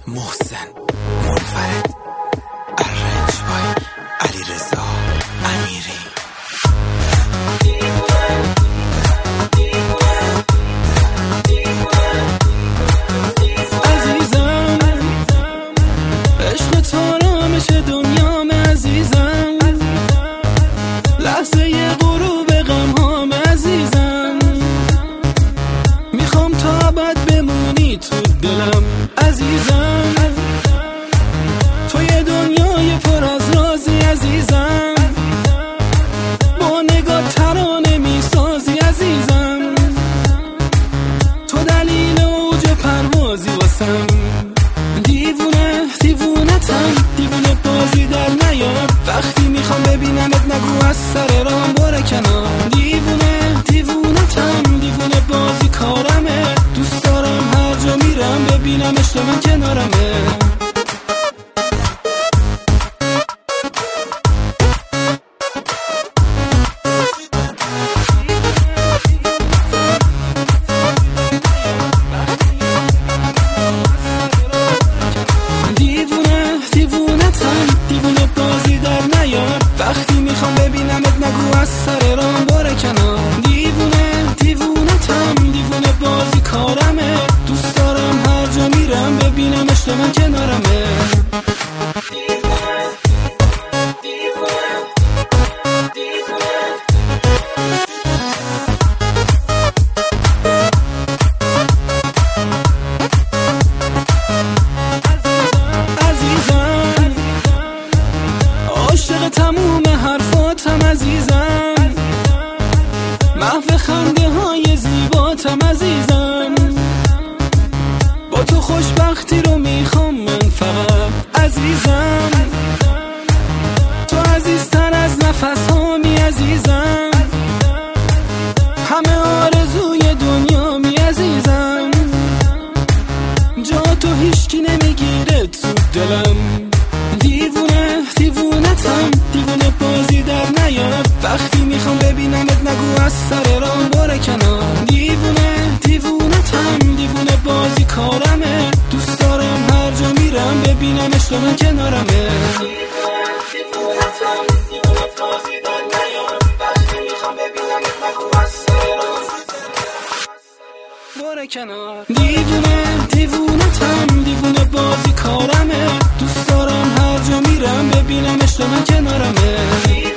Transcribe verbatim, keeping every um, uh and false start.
محسن منفرد ارنج بای علیرضا امیری. عزیزم عشق تو رامش دنیام، عزیزم لحظه غروب غمهام، عزیزم میخوام تا ابد بمونی تو دلم، عزیزم تو یه دنیای پر از رازی، عزیزم با نگاه ترانه میسازی، عزیزم تو دلیل اوج پروازی واسم، دیوونه دیوونتم، دیوونه بازی در نیار، وقتی میخوام ببینمت نگو از سر راهم برو کنار، دیوونه دیوونتم، دیوونه بازی کارمه، دوست دارم هر جا میرم ببینم عشق من کنارمه. وقتی میخوام ببینمت نگو از سر راهم برو کنار، دیوونه دیوونتم، دیوونه بازی کارمه، دوست دارم هر جا میرم ببینم عشق من کنارمه. عاشق تموم حرفاتم، عزیزم محو خنده های زیباتم، عزیزم با تو خوشبختی رو میخوام من فقط، عزیزم تو عزیزتر از نفس هامی، عزیزم همه آرزوی دنیا می، عزیزم جا تو هیچکی نمیگیره تو دلم، دیوونه دیوونتم، دیوونه بازی در نیار، وقتی میخوام ببینمت نگو از سر راهم برو کنار، دیوونه دیوونتم، دیوونه بازی کارمه، دوست دارم هر جا میرم ببینم عشق من کنارمه. دیوونه دیوونتم، دیوونه بازی کارمه، دوست دارم هر جا میرم ببینم عشق من کنارمه.